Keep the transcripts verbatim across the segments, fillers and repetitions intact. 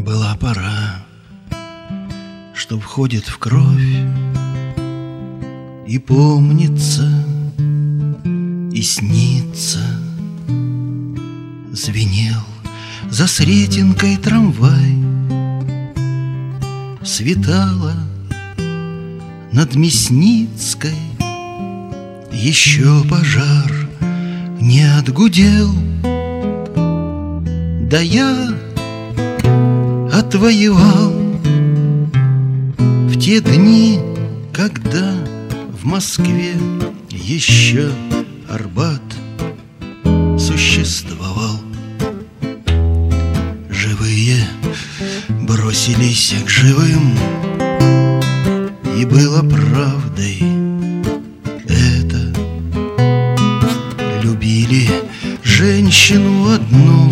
Была пора, что входит в кровь и помнится, и снится. Звенел за Сретенкой трамвай, светало над Мясницкой, еще пожар не отгудел. Да я отвоевал в те дни, когда в Москве еще Арбат существовал. Живые бросились к живым, и было правдой это. Любили женщину одну,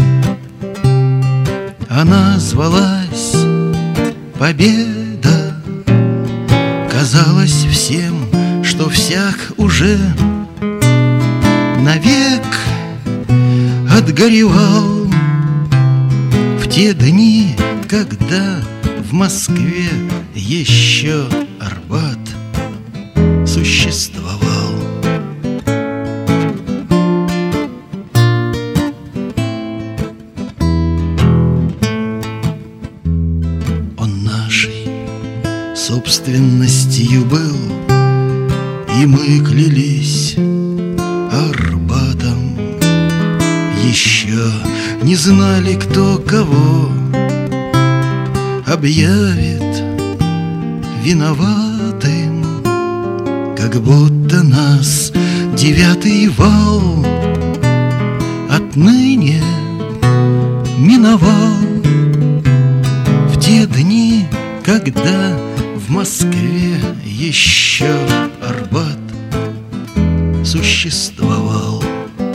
она звалась Победа. Казалось всем, что всяк уже навек отгоревал в те дни, когда в Москве еще Арбат существовал. Он нашей собственностью был, и мы клялись Арбатом. Еще не знали, кто кого объявит виноватым, как будто нас девятый вал отныне миновал. В те дни, когда в Москве еще Арбат существовал.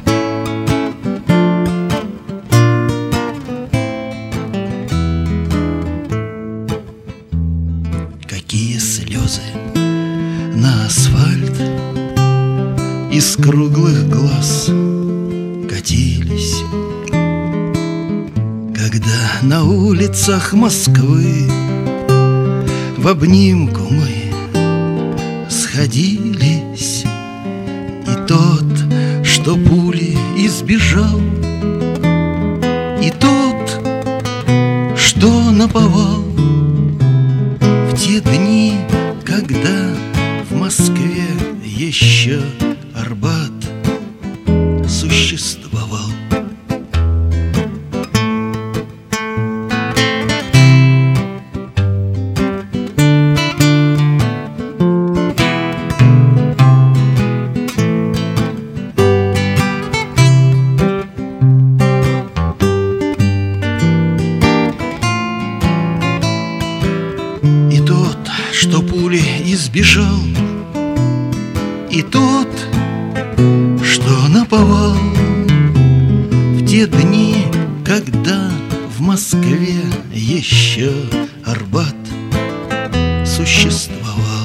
Какие слезы на асфальт из круглых глаз катились, когда на улицах Москвы в обнимку мы сходились. И тот, что пули избежал, и тот, что наповал, в те дни, когда в Москве еще Арбат существовал. И тот, что пули избежал, и тот, что наповал, в те дни, когда в Москве еще Арбат существовал.